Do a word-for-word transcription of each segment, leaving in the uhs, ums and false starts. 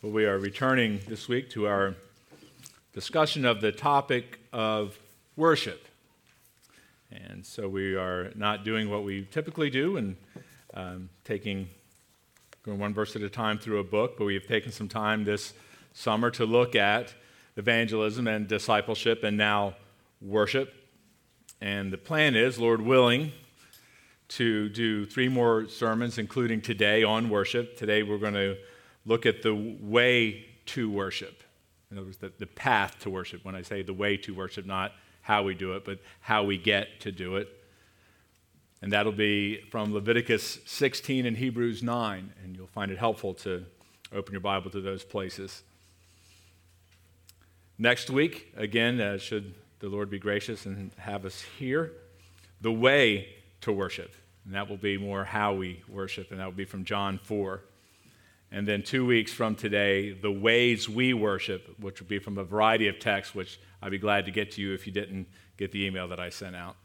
Well, we are returning this week to our discussion of the topic of worship. And so we are not doing what we typically do and um, taking going one verse at a time through a book, but we have taken some time this summer to look at evangelism and discipleship and now worship. And the plan is, Lord willing, to do three more sermons, including today on worship. Today we're going to look at the way to worship. In other words, the, the path to worship. When I say the way to worship, not how we do it, but how we get to do it. And that'll be from Leviticus sixteen and Hebrews nine, and you'll find it helpful to open your Bible to those places. Next week, again, uh, should the Lord be gracious and have us here, the way to worship. And that will be more how we worship, and that will be from John four. And then two weeks from today, the ways we worship, which will be from a variety of texts, which I'd be glad to get to you if you didn't get the email that I sent out.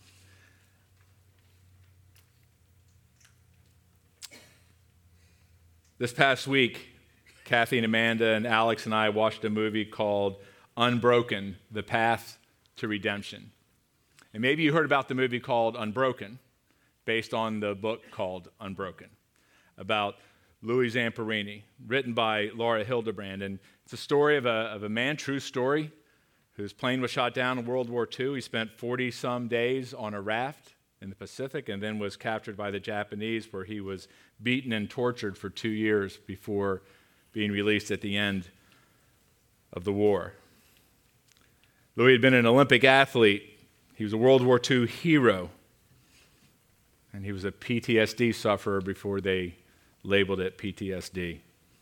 This past week, Kathy and Amanda and Alex and I watched a movie called Unbroken, The Path to Redemption. And maybe you heard about the movie called Unbroken, based on the book called Unbroken, about Louis Zamperini, written by Laura Hildebrand. And it's a story of a, of a man, true story, whose plane was shot down in World War Two. He spent forty-some days on a raft in the Pacific and then was captured by the Japanese, where he was beaten and tortured for two years before being released at the end of the war. Louis had been an Olympic athlete. He was a World War Two hero. And he was a P T S D sufferer before they labeled it P T S D.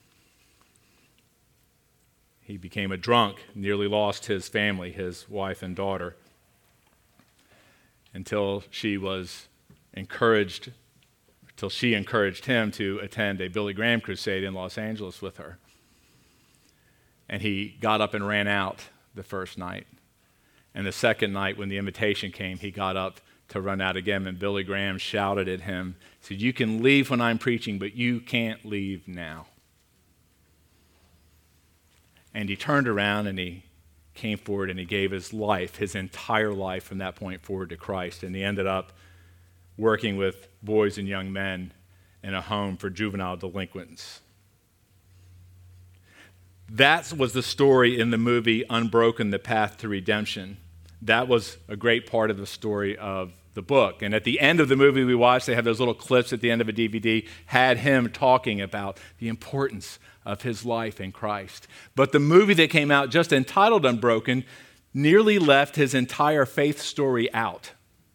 He became a drunk, nearly lost his family, his wife and daughter, until she was encouraged, until she encouraged him to attend a Billy Graham crusade in Los Angeles with her. And he got up and ran out the first night. And the second night, when the invitation came, he got up to run out again, and Billy Graham shouted at him, said, "You can leave when I'm preaching, but you can't leave now." And he turned around and he came forward and he gave his life, his entire life from that point forward to Christ. And he ended up working with boys and young men in a home for juvenile delinquents. That was the story in the movie Unbroken, The Path to Redemption. That was a great part of the story of the book. And at the end of the movie we watched, they have those little clips at the end of a D V D, had him talking about the importance of his life in Christ. But the movie that came out, just entitled Unbroken, nearly left his entire faith story out.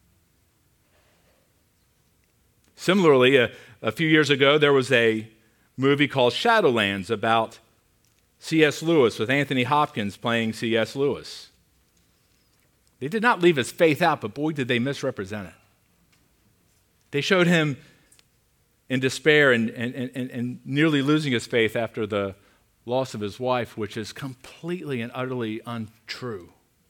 Similarly, a, a few years ago, there was a movie called Shadowlands about C S Lewis, with Anthony Hopkins playing C S Lewis. They did not leave his faith out, but boy, did they misrepresent it. They showed him in despair and, and, and, and nearly losing his faith after the loss of his wife, which is completely and utterly untrue.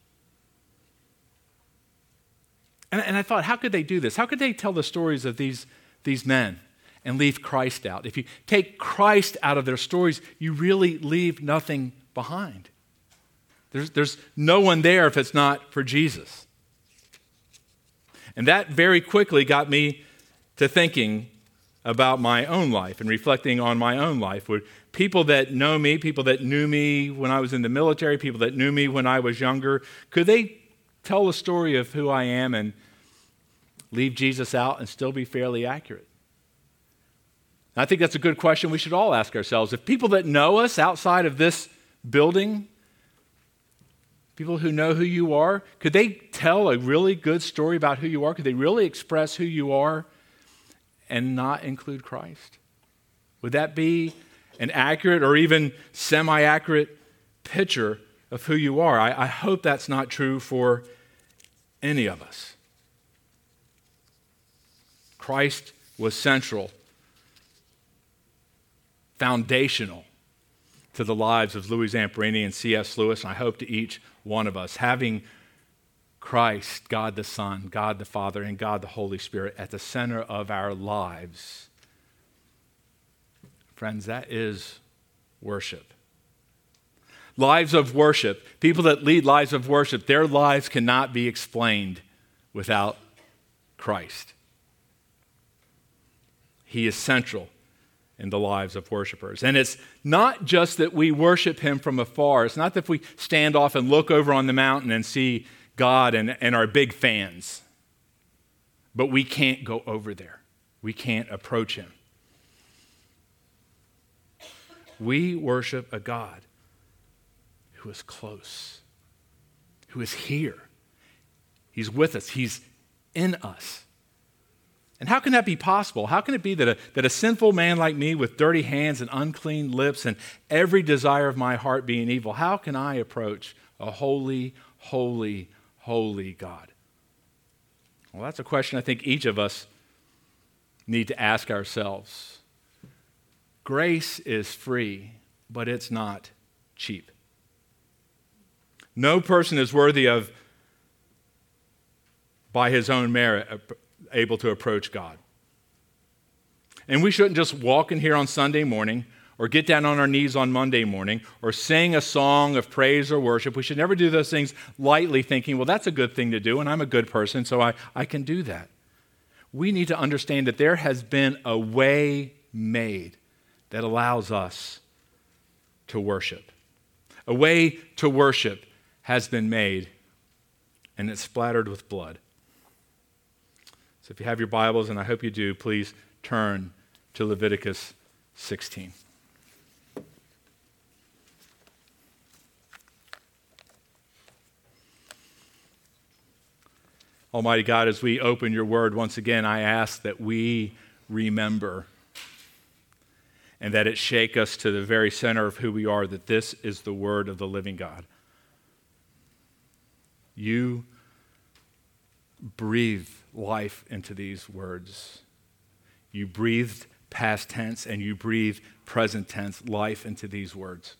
And, and I thought, how could they do this? How could they tell the stories of these, these men and leave Christ out? If you take Christ out of their stories, you really leave nothing behind. There's, there's no one there if it's not for Jesus. And that very quickly got me to thinking about my own life and reflecting on my own life. With people that know me, people that knew me when I was in the military, people that knew me when I was younger, could they tell the story of who I am and leave Jesus out and still be fairly accurate? I think that's a good question we should all ask ourselves. If people that know us outside of this building, people who know who you are, could they tell a really good story about who you are? Could they really express who you are and not include Christ? Would that be an accurate or even semi-accurate picture of who you are? I, I hope that's not true for any of us. Christ was central, foundational to the lives of Louis Zamperini and C S Lewis, and I hope to each one of us. Having Christ, God the Son, God the Father, and God the Holy Spirit at the center of our lives, friends, that is worship. Lives of worship, people that lead lives of worship, their lives cannot be explained without Christ. He is central in the lives of worshipers. And it's not just that we worship him from afar. It's not that we stand off and look over on the mountain and see God and, and are big fans. But we can't go over there. We can't approach him. We worship a God who is close, who is here. He's with us. He's in us. And how can that be possible? How can it be that a, that a sinful man like me with dirty hands and unclean lips and every desire of my heart being evil, how can I approach a holy, holy, holy God? Well, that's a question I think each of us need to ask ourselves. Grace is free, but it's not cheap. No person is worthy of, by his own merit, able to approach God. And we shouldn't just walk in here on Sunday morning or get down on our knees on Monday morning or sing a song of praise or worship. We should never do those things lightly thinking, well, that's a good thing to do and I'm a good person, so I, I can do that. We need to understand that there has been a way made that allows us to worship. A way to worship has been made, and it's splattered with blood. So if you have your Bibles, and I hope you do, please turn to Leviticus sixteen. Almighty God, as we open your word once again, I ask that we remember and that it shake us to the very center of who we are, that this is the word of the living God. You breathe life into these words. You breathed past tense and you breathe present tense life into these words.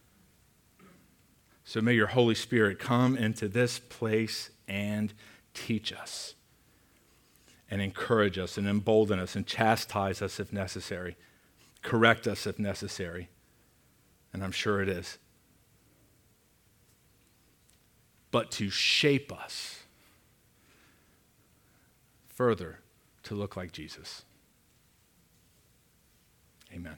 So may your Holy Spirit come into this place and teach us and encourage us and embolden us and chastise us if necessary, correct us if necessary, and I'm sure it is. But to shape us further to look like Jesus. Amen.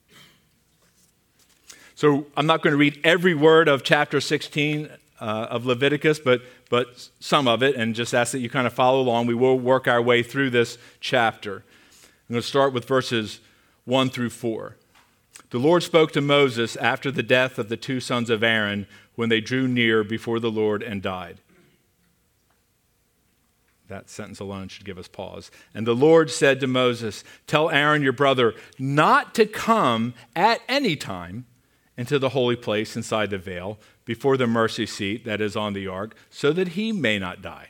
So I'm not going to read every word of chapter sixteen uh, of Leviticus, but, but some of it, and just ask that you kind of follow along. We will work our way through this chapter. I'm going to start with verses one through four. The Lord spoke to Moses after the death of the two sons of Aaron when they drew near before the Lord and died. That sentence alone should give us pause. And the Lord said to Moses, tell Aaron your brother not to come at any time into the holy place inside the veil before the mercy seat that is on the ark, so that he may not die.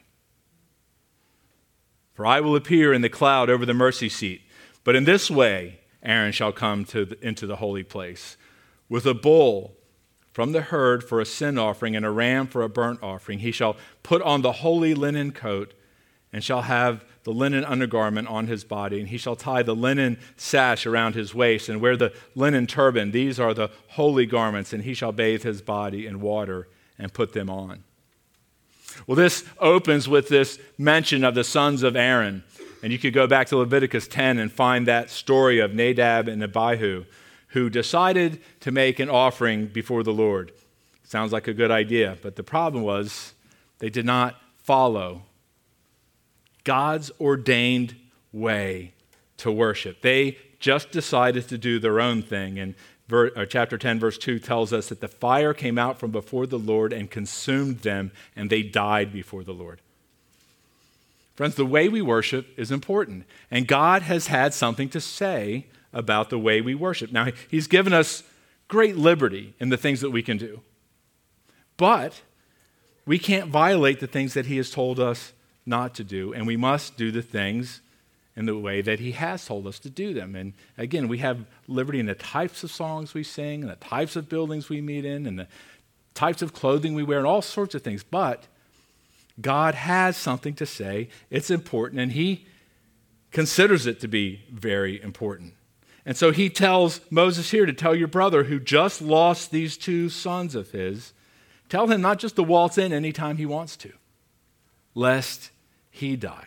For I will appear in the cloud over the mercy seat. But in this way Aaron shall come to the, into the holy place with a bull from the herd for a sin offering and a ram for a burnt offering. He shall put on the holy linen coat and shall have the linen undergarment on his body, and he shall tie the linen sash around his waist and wear the linen turban. These are the holy garments, and he shall bathe his body in water and put them on. Well, this opens with this mention of the sons of Aaron, and you could go back to Leviticus ten and find that story of Nadab and Abihu, who decided to make an offering before the Lord. Sounds like a good idea, but the problem was they did not follow God's ordained way to worship. They just decided to do their own thing. And ver, chapter ten, verse two tells us that the fire came out from before the Lord and consumed them, and they died before the Lord. Friends, the way we worship is important, and God has had something to say about the way we worship. Now, he's given us great liberty in the things that we can do, but we can't violate the things that he has told us not to do, and we must do the things in the way that he has told us to do them. And again, we have liberty in the types of songs we sing, and the types of buildings we meet in, and the types of clothing we wear, and all sorts of things. But God has something to say. It's important, and he considers it to be very important. And so he tells Moses here to tell your brother who just lost these two sons of his, tell him not just to waltz in anytime he wants to, lest he die.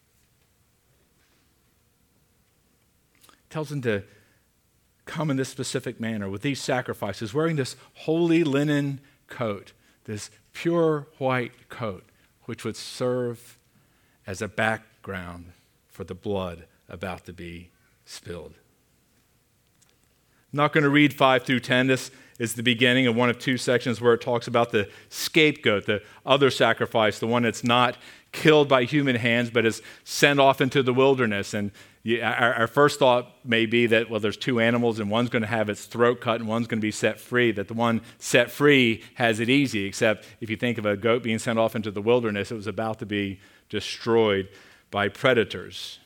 Tells him to come in this specific manner with these sacrifices, wearing this holy linen coat, this pure white coat, which would serve as a background for the blood about to be spilled. I'm not going to read five through ten. This is the beginning of one of two sections where it talks about the scapegoat, the other sacrifice, the one that's not killed by human hands but is sent off into the wilderness. And our, our first thought may be that, well, there's two animals and one's going to have its throat cut and one's going to be set free, that the one set free has it easy, except if you think of a goat being sent off into the wilderness, it was about to be destroyed by predators.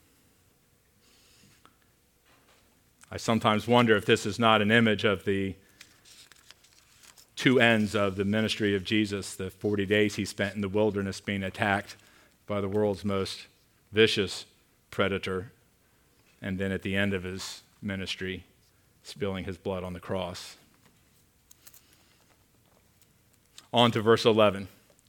I sometimes wonder if this is not an image of the two ends of the ministry of Jesus, the forty days he spent in the wilderness being attacked by the world's most vicious predator, and then at the end of his ministry, spilling his blood on the cross. On to verse eleven.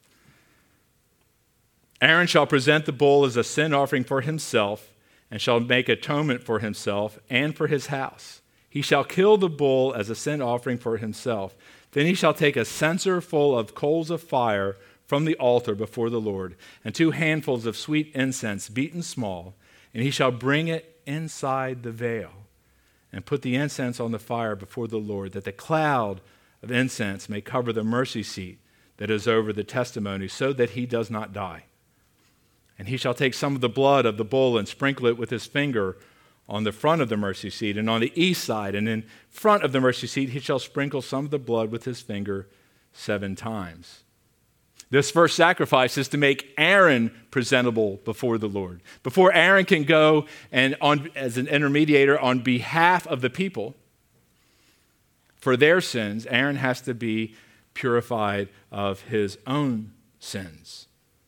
Aaron shall present the bull as a sin offering for himself, and shall make atonement for himself and for his house. He shall kill the bull as a sin offering for himself. Then he shall take a censer full of coals of fire from the altar before the Lord, and two handfuls of sweet incense beaten small, and he shall bring it inside the veil, and put the incense on the fire before the Lord, that the cloud of incense may cover the mercy seat that is over the testimony, so that he does not die. And he shall take some of the blood of the bull and sprinkle it with his finger on the front of the mercy seat and on the east side. And in front of the mercy seat he shall sprinkle some of the blood with his finger seven times. This first sacrifice is to make Aaron presentable before the Lord. Before Aaron can go and on, as an intermediator on behalf of the people for their sins, Aaron has to be purified of his own sins.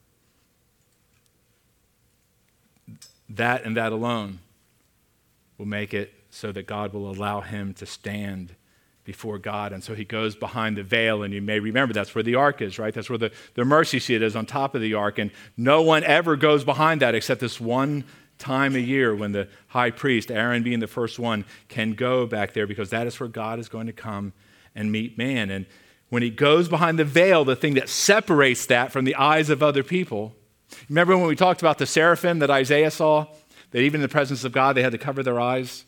That and that alone will make it so that God will allow him to stand before God. And so he goes behind the veil, and you may remember that's where the ark is, right? That's where the, the mercy seat is, on top of the ark. And no one ever goes behind that except this one time a year when the high priest, Aaron being the first one, can go back there, because that is where God is going to come and meet man. And when he goes behind the veil, the thing that separates that from the eyes of other people, remember when we talked about the seraphim that Isaiah saw, that even in the presence of God they had to cover their eyes?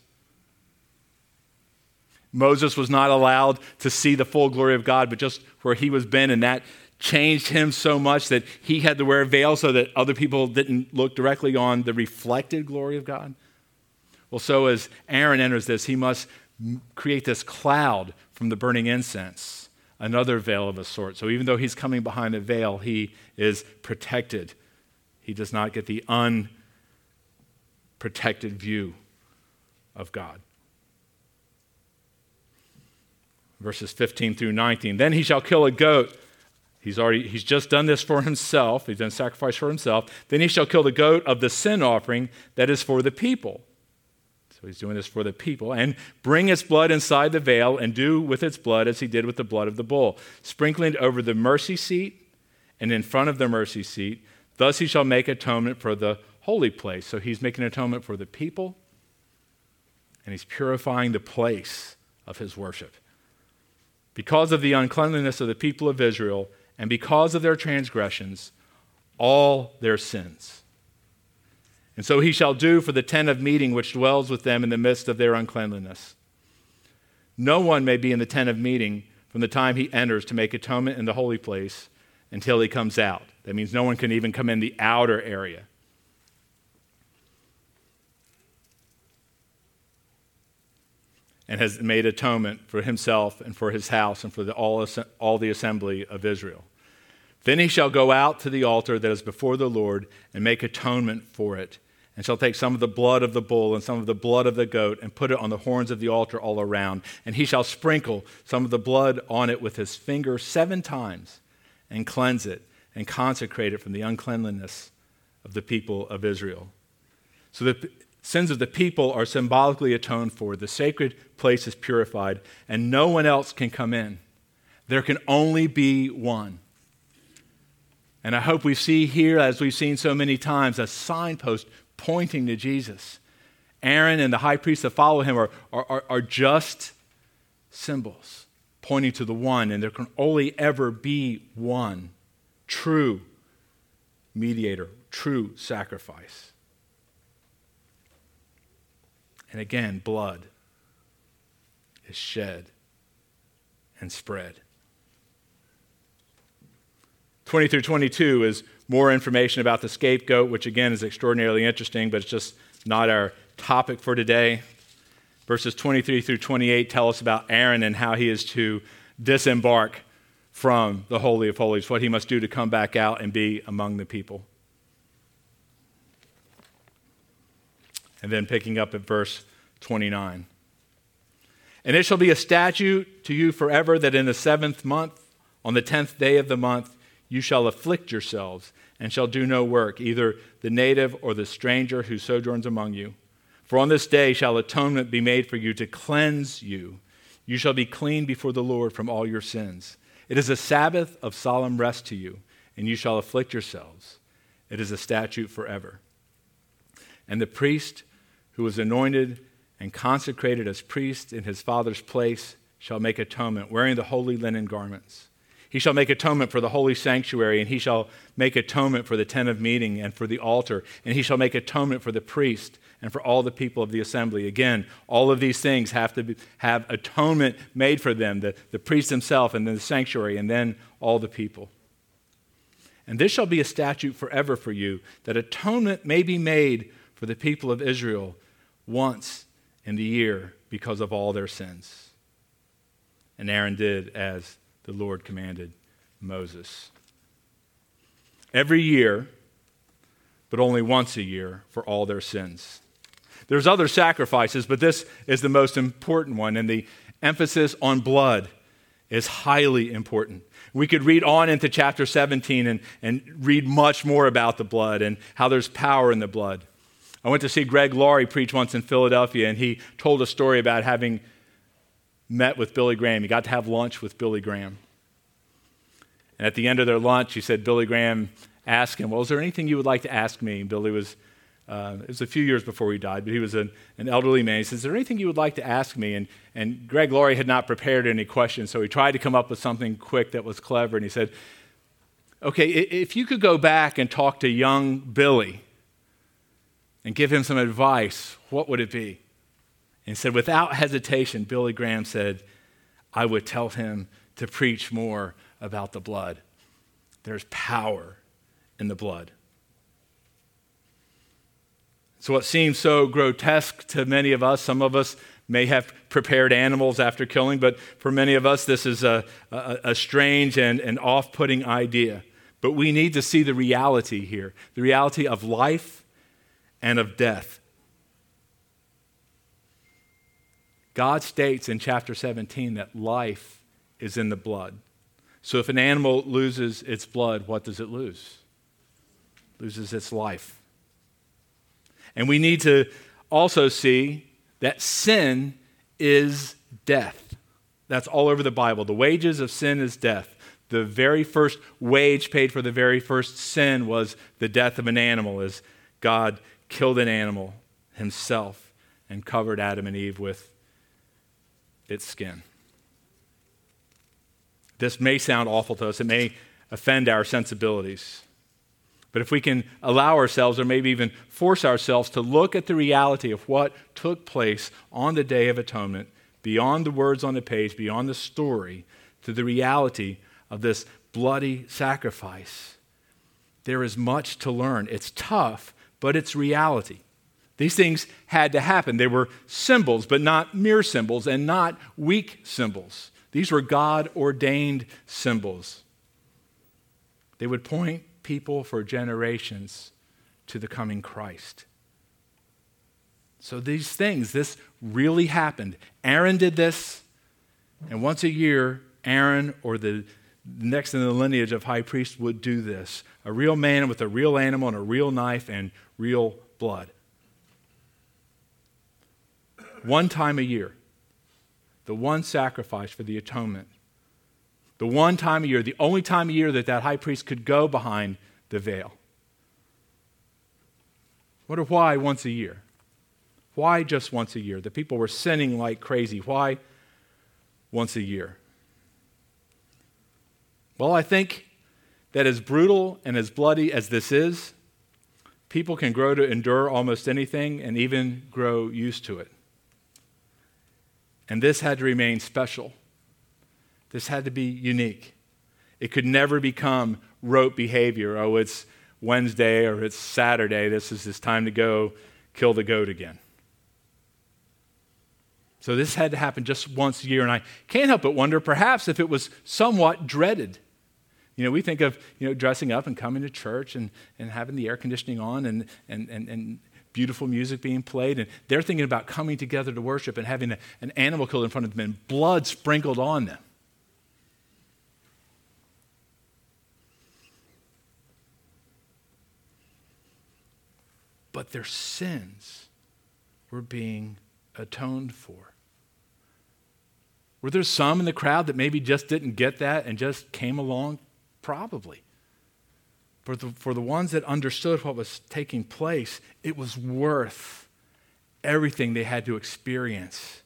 Moses was not allowed to see the full glory of God, but just where he was been, and that changed him so much that he had to wear a veil so that other people didn't look directly on the reflected glory of God. Well, so as Aaron enters this, he must create this cloud from the burning incense, another veil of a sort. So even though he's coming behind the veil, he is protected. He does not get the unprotected view of God. Verses fifteen through nineteen. Then he shall kill a goat. He's already, he's just done this for himself. He's done sacrifice for himself. Then he shall kill the goat of the sin offering that is for the people. So he's doing this for the people. And bring its blood inside the veil, and do with its blood as he did with the blood of the bull, sprinkling it over the mercy seat and in front of the mercy seat. Thus he shall make atonement for the holy place. So he's making atonement for the people, and he's purifying the place of his worship. Because of the uncleanliness of the people of Israel, and because of their transgressions, all their sins. And so he shall do for the tent of meeting which dwells with them in the midst of their uncleanliness. No one may be in the tent of meeting from the time he enters to make atonement in the holy place until he comes out. That means no one can even come in the outer area. And has made atonement for himself and for his house and for the, all, all the assembly of Israel. Then he shall go out to the altar that is before the Lord and make atonement for it, and shall take some of the blood of the bull and some of the blood of the goat and put it on the horns of the altar all around. And he shall sprinkle some of the blood on it with his finger seven times and cleanse it and consecrate it from the uncleanliness of the people of Israel. So that Sins of the people are symbolically atoned for. The sacred place is purified, and no one else can come in. There can only be one. And I hope we see here, as we've seen so many times, a signpost pointing to Jesus. Aaron and the high priests that follow him are, are, are just symbols pointing to the one, and there can only ever be one true mediator, true sacrifice. And again, blood is shed and spread. twenty through twenty-two is more information about the scapegoat, which again is extraordinarily interesting, but it's just not our topic for today. Verses twenty-three through twenty-eight tell us about Aaron and how he is to disembark from the Holy of Holies, what he must do to come back out and be among the people. And then picking up at verse twenty-nine. And it shall be a statute to you forever that in the seventh month, on the tenth day of the month, you shall afflict yourselves and shall do no work, either the native or the stranger who sojourns among you. For on this day shall atonement be made for you to cleanse you. You shall be clean before the Lord from all your sins. It is a Sabbath of solemn rest to you, and you shall afflict yourselves. It is a statute forever. And the priest who was anointed and consecrated as priest in his father's place shall make atonement, wearing the holy linen garments. He shall make atonement for the holy sanctuary, and he shall make atonement for the tent of meeting and for the altar, and he shall make atonement for the priest and for all the people of the assembly. Again, all of these things have to be, have atonement made for them, the, the priest himself and then the sanctuary and then all the people. And this shall be a statute forever for you, that atonement may be made for the people of Israel once in the year because of all their sins. And Aaron did as the Lord commanded Moses. Every year, but only once a year for all their sins. There's other sacrifices, but this is the most important one, and the emphasis on blood is highly important. We could read on into chapter seventeen and, and read much more about the blood and how there's power in the blood. I went to see Greg Laurie preach once in Philadelphia, and he told a story about having met with Billy Graham. He got to have lunch with Billy Graham. And at the end of their lunch, he said, Billy Graham asked him, well, is there anything you would like to ask me? And Billy was, uh, it was a few years before he died, but he was an, an elderly man. He said, is there anything you would like to ask me? And, and Greg Laurie had not prepared any questions, so he tried to come up with something quick that was clever. And he said, okay, if you could go back and talk to young Billy and give him some advice, what would it be? And said, without hesitation, Billy Graham said, I would tell him to preach more about the blood. There's power in the blood. So what seems so grotesque to many of us, some of us may have prepared animals after killing, but for many of us, this is a, a, a strange and an off-putting idea. But we need to see the reality here, the reality of life and of death. God states in chapter seventeen that life is in the blood. So if an animal loses its blood, what does it lose? It loses its life. And we need to also see that sin is death. That's all over the Bible. The wages of sin is death. The very first wage paid for the very first sin was the death of an animal, as God killed an animal himself and covered Adam and Eve with its skin. This may sound awful to us. It may offend our sensibilities. But if we can allow ourselves, or maybe even force ourselves, to look at the reality of what took place on the Day of Atonement, beyond the words on the page, beyond the story, to the reality of this bloody sacrifice, there is much to learn. It's tough, but it's reality. These things had to happen. They were symbols, but not mere symbols and not weak symbols. These were God-ordained symbols. They would point people for generations to the coming Christ. So these things, this really happened. Aaron did this, and once a year, Aaron or the next in the lineage of high priests would do this. A real man with a real animal and a real knife and real blood. one time a year, the one sacrifice for the atonement, the one time a year, the only time a year that that high priest could go behind the veil. Wonder why once a year? Why just once a year? The people were sinning like crazy. Why once a year? Well, I think that as brutal and as bloody as this is, people can grow to endure almost anything and even grow used to it. And this had to remain special. This had to be unique. It could never become rote behavior. Oh, it's Wednesday or it's Saturday. This is this time to go kill the goat again. So this had to happen just once a year. And I can't help but wonder perhaps if it was somewhat dreaded. You know, we think of, you know, dressing up and coming to church and, and having the air conditioning on and, and, and, and beautiful music being played. And they're thinking about coming together to worship and having a, an animal killed in front of them and blood sprinkled on them. But their sins were being atoned for. Were there some in the crowd that maybe just didn't get that and just came along? Probably. For the, for the ones that understood what was taking place, it was worth everything they had to experience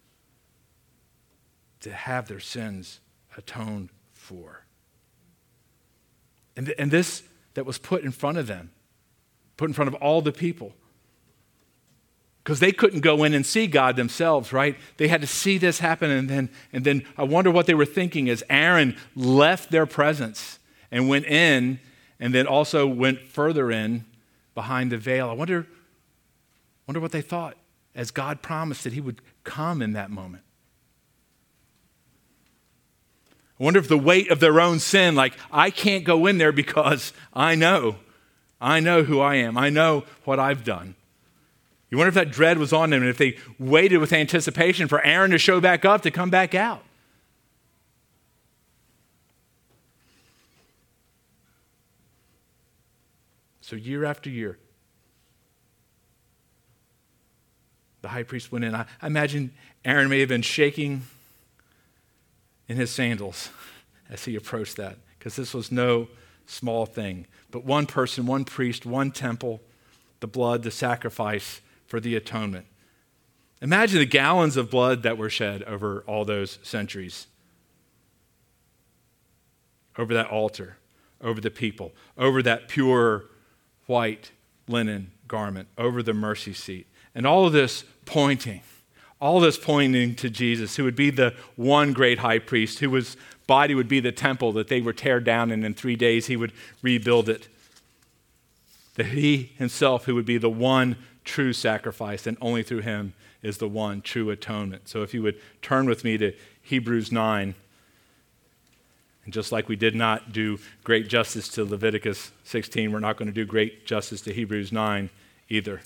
to have their sins atoned for. And, th- and this that was put in front of them, put in front of all the people, because they couldn't go in and see God themselves, right? They had to see this happen, and then, and then I wonder what they were thinking as Aaron left their presence and went in, and then also went further in behind the veil. I wonder, wonder what they thought as God promised that he would come in that moment. I wonder if the weight of their own sin, like, I can't go in there because I know, I know who I am. I know what I've done. You wonder if that dread was on them and if they waited with anticipation for Aaron to show back up to come back out. So year after year, the high priest went in. I, I imagine Aaron may have been shaking in his sandals as he approached that, because this was no small thing. But one person, one priest, one temple, the blood, the sacrifice for the atonement. Imagine the gallons of blood that were shed over all those centuries. Over that altar, over the people, over that pure white linen garment, over the mercy seat. And all of this pointing, all this pointing to Jesus, who would be the one great high priest, whose body would be the temple that they would tear down, and in three days he would rebuild it. That he himself, who would be the one true sacrifice, and only through him is the one true atonement. So if you would turn with me to Hebrews nine, and just like we did not do great justice to Leviticus sixteen, we're not going to do great justice to Hebrews nine either.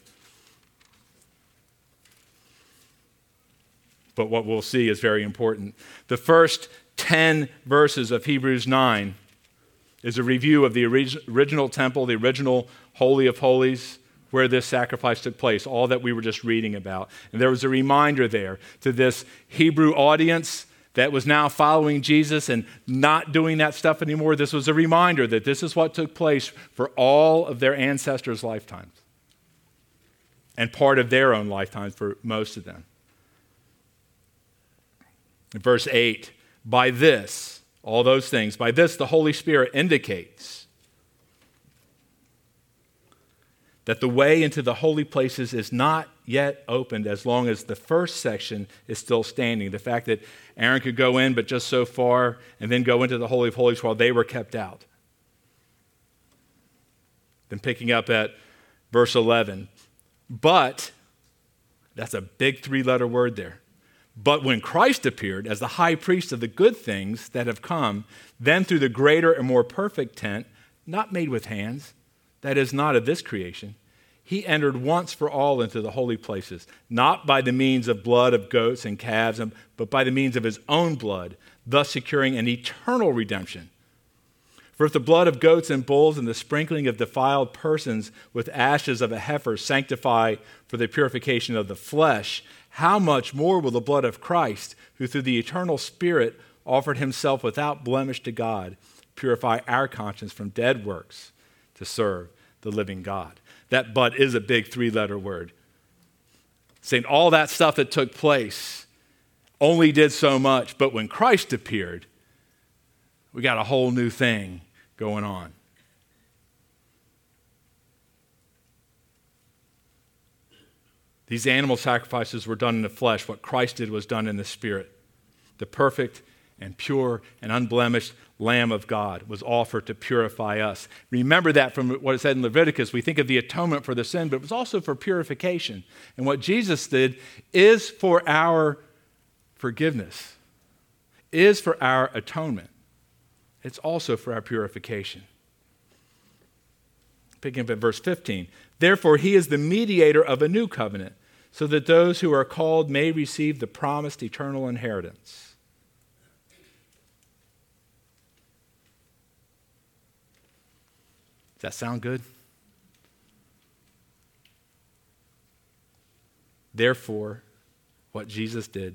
But what we'll see is very important. The first ten verses of Hebrews nine is a review of the original temple, the original Holy of Holies, where this sacrifice took place, all that we were just reading about. And there was a reminder there to this Hebrew audience that was now following Jesus and not doing that stuff anymore. This was a reminder that this is what took place for all of their ancestors' lifetimes, and part of their own lifetimes for most of them. In verse eight, by this, all those things, by this the Holy Spirit indicates that the way into the holy places is not yet opened as long as the first section is still standing. The fact that Aaron could go in but just so far and then go into the Holy of Holies while they were kept out. Then picking up at verse eleven. But, that's a big three-letter word there. But when Christ appeared as the high priest of the good things that have come, then through the greater and more perfect tent, not made with hands, that is not of this creation, he entered once for all into the holy places, not by the means of blood of goats and calves, but by the means of his own blood, thus securing an eternal redemption. For if the blood of goats and bulls and the sprinkling of defiled persons with ashes of a heifer sanctify for the purification of the flesh, how much more will the blood of Christ, who through the eternal Spirit offered himself without blemish to God, purify our conscience from dead works to serve the living God? That but is a big three-letter word. Saying all that stuff that took place only did so much, but when Christ appeared, we got a whole new thing going on. These animal sacrifices were done in the flesh. What Christ did was done in the Spirit. The perfect and pure and unblemished Lamb of God was offered to purify us. Remember that from what it said in Leviticus. We think of the atonement for the sin, but it was also for purification. And what Jesus did is for our forgiveness, is for our atonement. It's also for our purification. Picking up at verse fifteen. Therefore, he is the mediator of a new covenant, so that those who are called may receive the promised eternal inheritance. Does that sound good? Therefore, what Jesus did,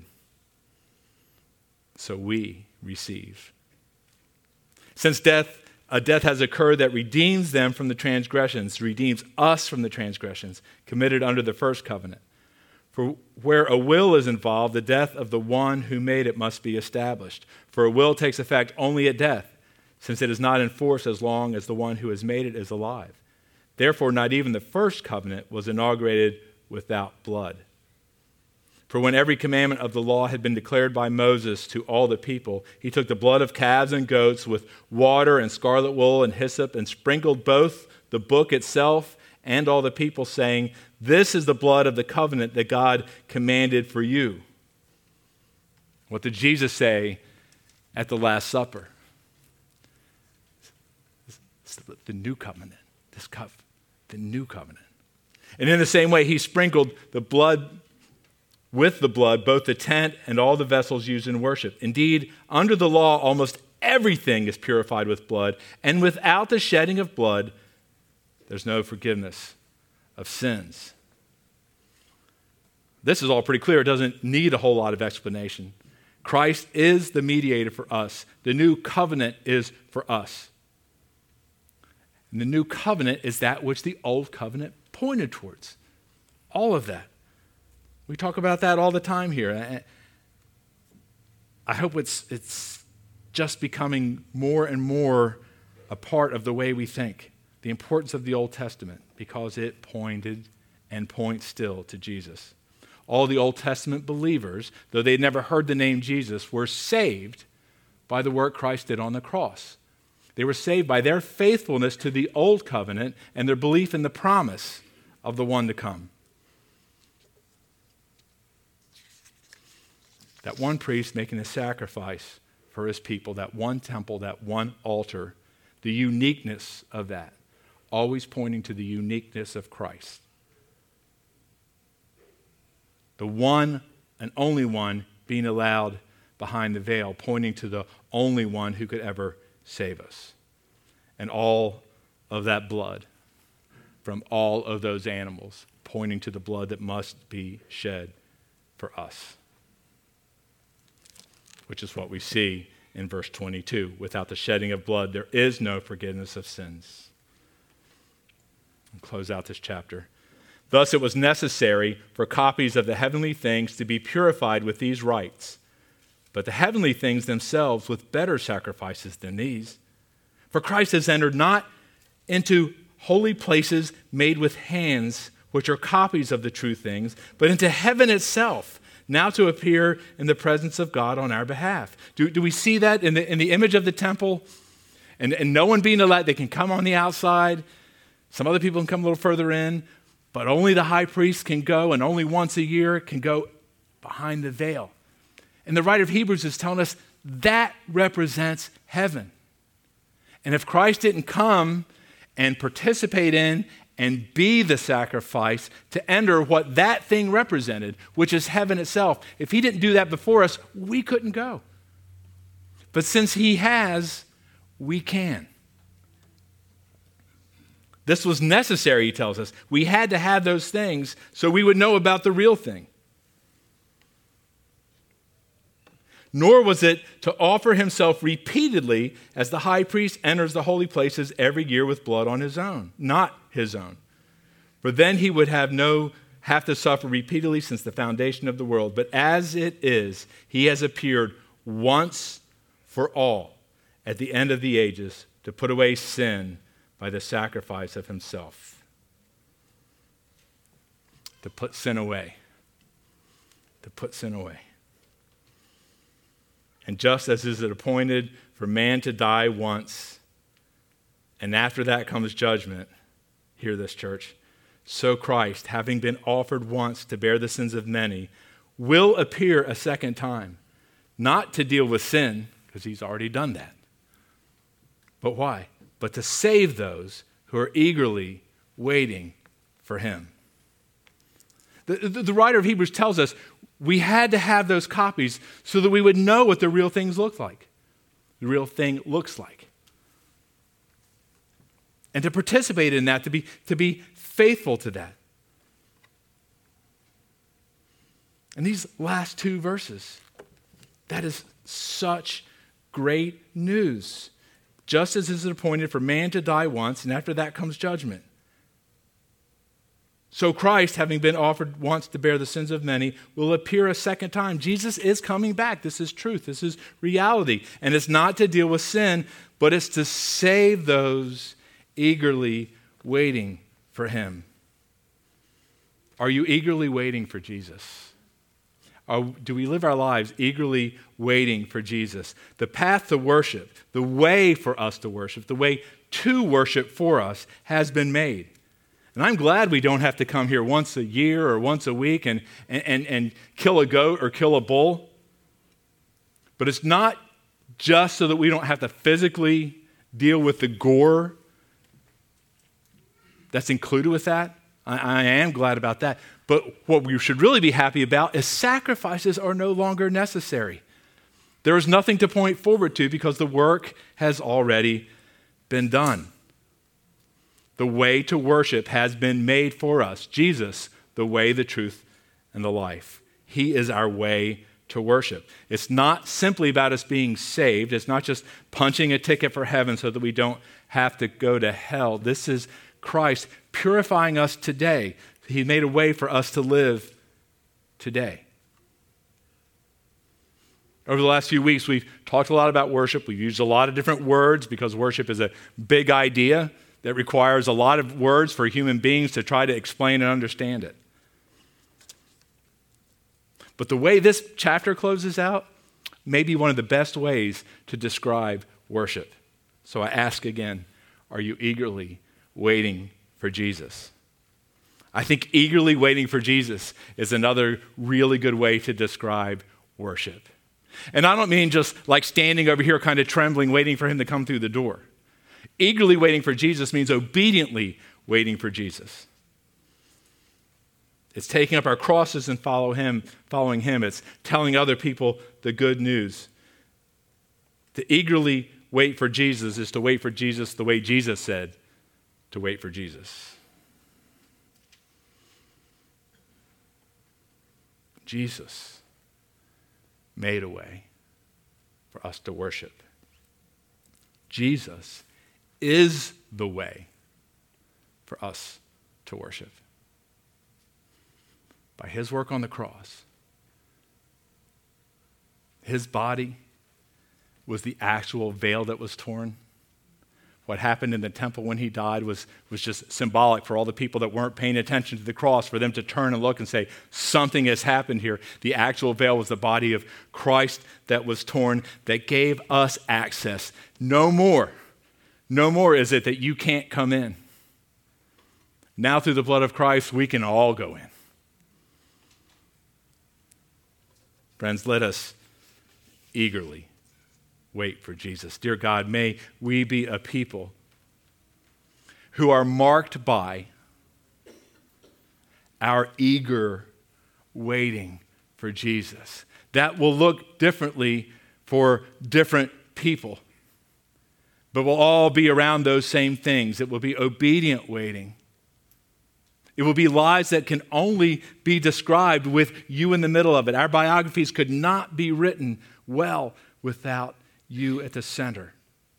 so we receive. Since death, a death has occurred that redeems them from the transgressions, redeems us from the transgressions committed under the first covenant. For where a will is involved, the death of the one who made it must be established. For a will takes effect only at death, since it is not in force as long as the one who has made it is alive. Therefore, not even the first covenant was inaugurated without blood. For when every commandment of the law had been declared by Moses to all the people, he took the blood of calves and goats with water and scarlet wool and hyssop and sprinkled both the book itself and all the people, saying, "This is the blood of the covenant that God commanded for you." What did Jesus say at the Last Supper? It's the new covenant, this cup, the new covenant. And in the same way, he sprinkled the blood with the blood, both the tent and all the vessels used in worship. Indeed, under the law, almost everything is purified with blood, and without the shedding of blood, there's no forgiveness of sins. This is all pretty clear. It doesn't need a whole lot of explanation. Christ is the mediator for us. The new covenant is for us. And the new covenant is that which the old covenant pointed towards. All of that. We talk about that all the time here. I hope it's, it's just becoming more and more a part of the way we think. The importance of the Old Testament, because it pointed and points still to Jesus. All the Old Testament believers, though they'd never heard the name Jesus, were saved by the work Christ did on the cross. They were saved by their faithfulness to the Old Covenant and their belief in the promise of the one to come. That one priest making a sacrifice for his people, that one temple, that one altar, the uniqueness of that, always pointing to the uniqueness of Christ. The one and only one being allowed behind the veil, pointing to the only one who could ever save us. And all of that blood from all of those animals, pointing to the blood that must be shed for us. Which is what we see in verse twenty-two. Without the shedding of blood, there is no forgiveness of sins. And close out this chapter. Thus it was necessary for copies of the heavenly things to be purified with these rites, but the heavenly things themselves with better sacrifices than these. For Christ has entered not into holy places made with hands, which are copies of the true things, but into heaven itself, now to appear in the presence of God on our behalf. Do, do we see that in the, in the image of the temple? And, and no one being allowed, they can come on the outside. Some other people can come a little further in, but only the high priest can go, and only once a year can go behind the veil. And the writer of Hebrews is telling us that represents heaven. And if Christ didn't come and participate in and be the sacrifice to enter what that thing represented, which is heaven itself, if he didn't do that before us, we couldn't go. But since he has, we can. This was necessary, he tells us. We had to have those things so we would know about the real thing. Nor was it to offer himself repeatedly as the high priest enters the holy places every year with blood on his own, not his own. For then he would have no have to suffer repeatedly since the foundation of the world. But as it is, he has appeared once for all at the end of the ages to put away sin by the sacrifice of himself. To put sin away. To put sin away. And just as is it appointed for man to die once, and after that comes judgment, hear this, church, so Christ, having been offered once to bear the sins of many, will appear a second time, not to deal with sin, because he's already done that. But why? But to save those who are eagerly waiting for him. The, the, the writer of Hebrews tells us we had to have those copies so that we would know what the real things look like. The real thing looks like. And to participate in that, to be, to be faithful to that. And these last two verses, that is such great news. Just as it is appointed for man to die once, and after that comes judgment. So Christ, having been offered once to bear the sins of many, will appear a second time. Jesus is coming back. This is truth. This is reality. And it's not to deal with sin, but it's to save those eagerly waiting for him. Are you eagerly waiting for Jesus? Are, do we live our lives eagerly waiting for Jesus? The path to worship, the way for us to worship, the way to worship for us has been made. And I'm glad we don't have to come here once a year or once a week and, and, and, and kill a goat or kill a bull. But it's not just so that we don't have to physically deal with the gore that's included with that. I, I am glad about that. But what we should really be happy about is sacrifices are no longer necessary. There is nothing to point forward to because the work has already been done. The way to worship has been made for us. Jesus, the way, the truth, and the life. He is our way to worship. It's not simply about us being saved. It's not just punching a ticket for heaven so that we don't have to go to hell. This is Christ purifying us today. He made a way for us to live today. Over the last few weeks, we've talked a lot about worship. We've used a lot of different words because worship is a big idea that requires a lot of words for human beings to try to explain and understand it. But the way this chapter closes out may be one of the best ways to describe worship. So I ask again, are you eagerly waiting for Jesus? I think eagerly waiting for Jesus is another really good way to describe worship. And I don't mean just like standing over here kind of trembling, waiting for him to come through the door. Eagerly waiting for Jesus means obediently waiting for Jesus. It's taking up our crosses and follow him, following him. It's telling other people the good news. To eagerly wait for Jesus is to wait for Jesus the way Jesus said to wait for Jesus. Jesus made a way for us to worship. Jesus is the way for us to worship. By his work on the cross, his body was the actual veil that was torn. What happened in the temple when he died was, was just symbolic for all the people that weren't paying attention to the cross, for them to turn and look and say, something has happened here. The actual veil was the body of Christ that was torn, that gave us access. No more. No more is it that you can't come in. Now through the blood of Christ, we can all go in. Friends, let us eagerly wait for Jesus. Dear God, may we be a people who are marked by our eager waiting for Jesus. That will look differently for different people. But we'll all be around those same things. It will be obedient waiting. It will be lives that can only be described with you in the middle of it. Our biographies could not be written well without you at the center.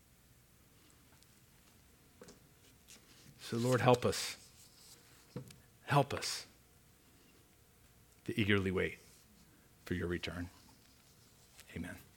So Lord, help us. Help us to eagerly wait for your return. Amen.